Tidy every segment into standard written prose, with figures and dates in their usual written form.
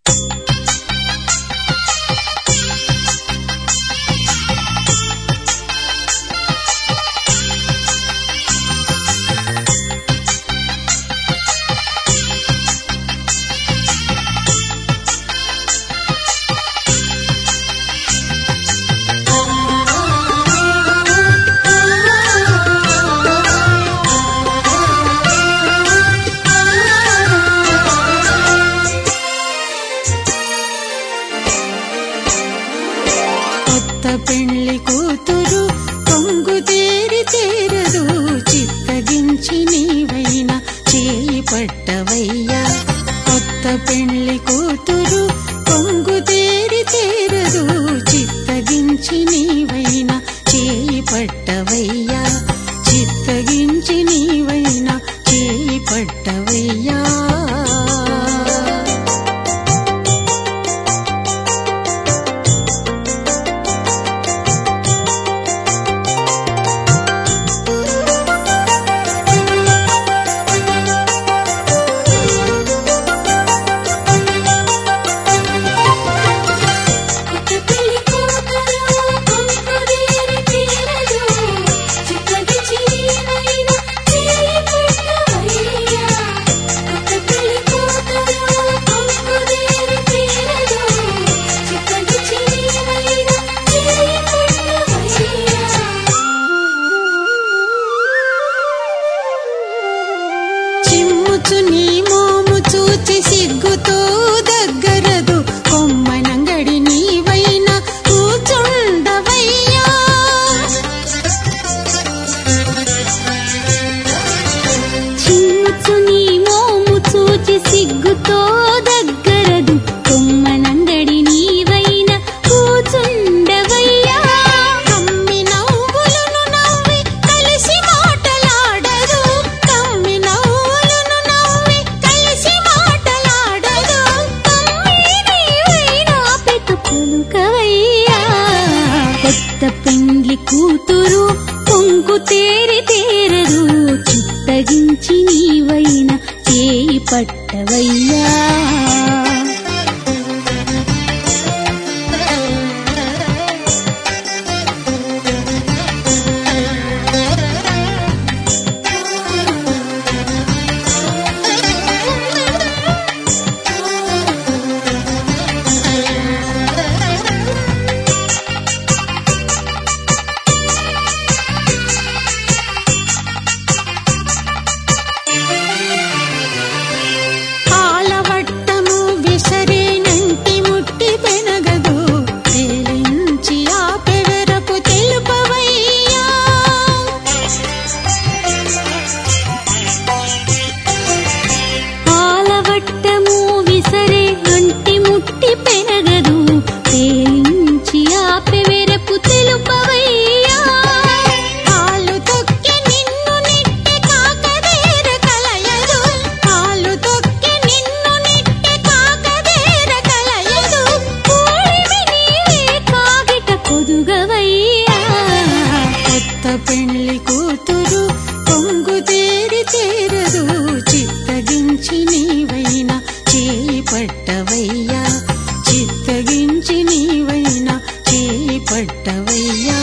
పెండ్లి కూతురు పొంగుతేరి చేరదు చిత్తగించి నీవైనా చేయి పట్టవయ్యా. కొత్త పెండ్లి కూతురు పొంగుతేరి చేరదు చిత్తగించి నీవైనా చేయి పట్టవయ్యా. చిత్తగించి నీవైనా చేయి పట్టవయ్యా. నీ మోము చూచి సిగ్గుతో దగ్గరదు కొమ్మనంగడి నీవైనా కూచుండవయ్యా. చిమ్ముచు నీ మోము చూచి సిగ్గుతో దగ్గరదు కొమ్మనంగడి నీవైనా కూచుండవయ్యా. కమ్మి నవ్వులను నవ్వి కలిసి మాటలాడదు కమ్మి నవ్వులను నవ్వి కలిసి మాటలాడదు నీవైనా పెతుకులుకవయ్యా. కొత్త పెండ్లి కూతురు పొంగు తేరి తేరదు చిత్తగించి నీవైనా చేయి పట్టవయ్యా. ఆలవట్టము విసరేనంటి ముట్టి పెనగదు తేలించి ఆపెవరపు తెలుపవయ్యా. ఆలవట్టము విసరే అంటి ముట్టి పెనగదు తేలించి ఆపెవరపు తెలుపవయ్యా. కాలు తొక్కి నిన్ను నెట్టి కాకదేర కలయదు కాలు తొక్కి నిన్ను నెట్టి కాకదేర కలయదు పూరిమి నీవే కాగిట పొదుగవయ్యా. కొత్త పెండ్లి కూతురు పొంగుతేరి చేరదు చిత్తగించి నీవైనా చేయి పట్టవయ్యా. చిత్తగించి నీవైనా చేయి పట్టవయ్యా.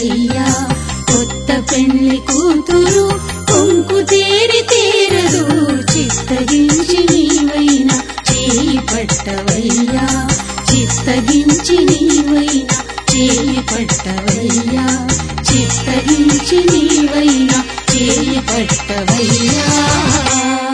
పట్టవయ్యా కొత్త పెళ్లి కూతురు కొంగు తేరి తీరదు చిత్తగించి నీవైనా చేయి పట్టవయ్యా చిత్తగించి నీవైనా చేయి పట్టవయ్యా చిత్తగించి నీవైనా చేయి పట్టవయ్యా